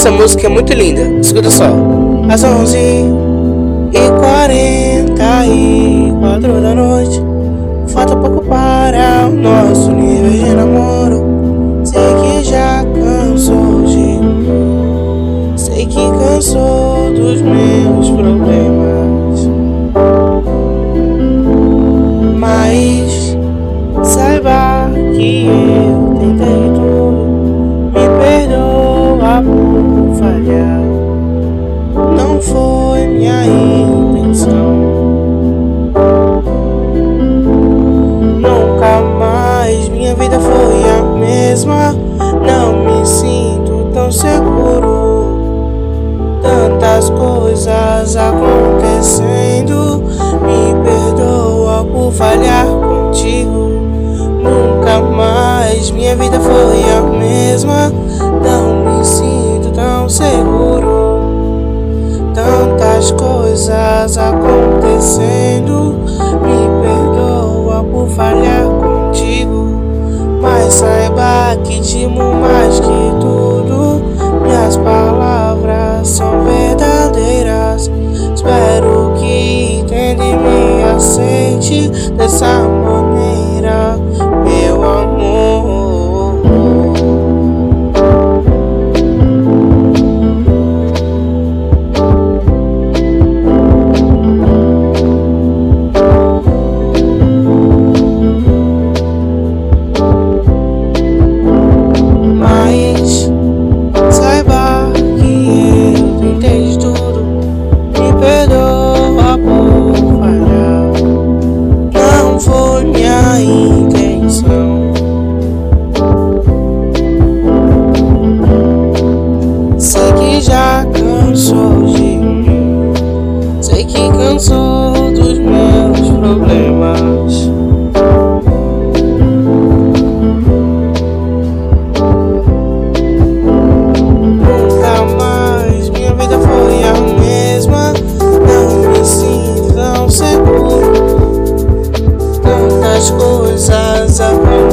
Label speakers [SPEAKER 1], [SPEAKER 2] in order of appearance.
[SPEAKER 1] Essa música é muito linda, escuta só. Às 11h44 da noite, falta pouco para o nosso nível de namoro. Sei que já cansou de mim, sei que cansou dos meus problemas, mas saiba que eu tentei tudo. Me perdoa por falhar, não foi minha intenção. Nunca mais minha vida foi a mesma. Não me sinto tão seguro. Tantas coisas acontecendo. Me perdoa por falhar contigo. Nunca mais minha vida foi a mesma. Não me sinto tão seguro. Tantas coisas acontecendo. Me perdoa por falhar contigo, mas saiba que te amo mais que tudo. Minhas palavras são verdadeiras. Espero que entenda e me aceite dessa maneira, meu amor. Mas saiba que eu tentei de tudo. Me perdoa por falhar, não foi minha intenção. Sei que já cansou de mim, sei que cansou dos meus problemas, nunca mais minha vida foi a mesma. Não me sinto tão seguro. Tantas coisas acontecem.